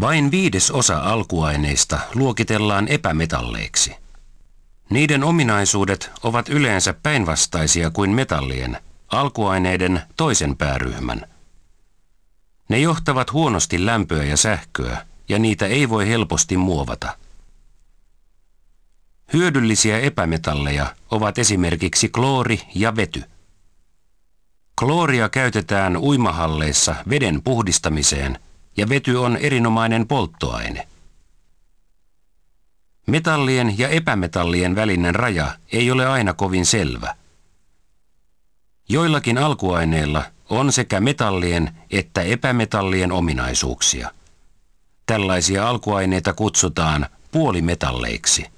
Vain 1/5 alkuaineista luokitellaan epämetalleiksi. Niiden ominaisuudet ovat yleensä päinvastaisia kuin metallien, alkuaineiden toisen pääryhmän. Ne johtavat huonosti lämpöä ja sähköä, ja niitä ei voi helposti muovata. Hyödyllisiä epämetalleja ovat esimerkiksi kloori ja vety. Klooria käytetään uimahalleissa veden puhdistamiseen, ja vety on erinomainen polttoaine. Metallien ja epämetallien välinen raja ei ole aina kovin selvä. Joillakin alkuaineilla on sekä metallien että epämetallien ominaisuuksia. Tällaisia alkuaineita kutsutaan puolimetalleiksi.